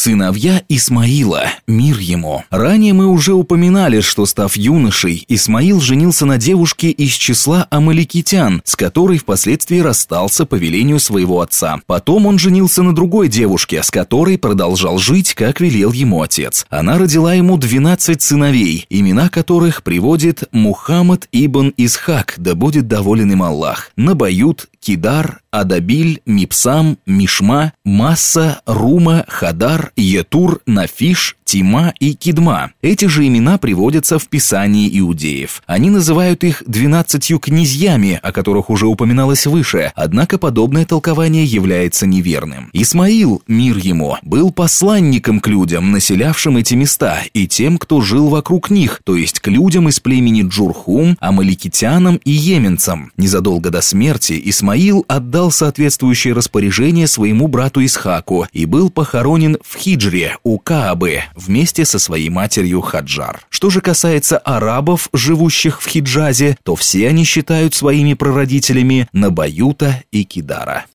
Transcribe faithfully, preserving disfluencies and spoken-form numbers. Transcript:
Сыновья Исмаила, мир ему. Ранее мы уже упоминали, что, став юношей, Исмаил женился на девушке из числа амаликитян, с которой впоследствии расстался по велению своего отца. Потом он женился на другой девушке, с которой продолжал жить, как велел ему отец. Она родила ему двенадцать сыновей, имена которых приводит Мухаммад ибн Исхак, да будет доволен им Аллах: Набают, Кидар, Адабиль, Мипсам, Мишма, Масса, Рума, Хадар, Етур, Нафиш, Тима и Кидма. Эти же имена приводятся в Писании иудеев. Они называют их двенадцатью князьями, о которых уже упоминалось выше, однако подобное толкование является неверным. Исмаил, мир ему, был посланником к людям, населявшим эти места, и тем, кто жил вокруг них, то есть к людям из племени Джурхум, амаликитянам и йеменцам. Незадолго до смерти Исмаил отдал соответствующее распоряжение своему брату Исхаку и был похоронен в Хиджре у Каабы вместе со своей матерью Хаджар. Что же касается арабов, живущих в Хиджазе, то все они считают своими прародителями Набаюта и Кидара.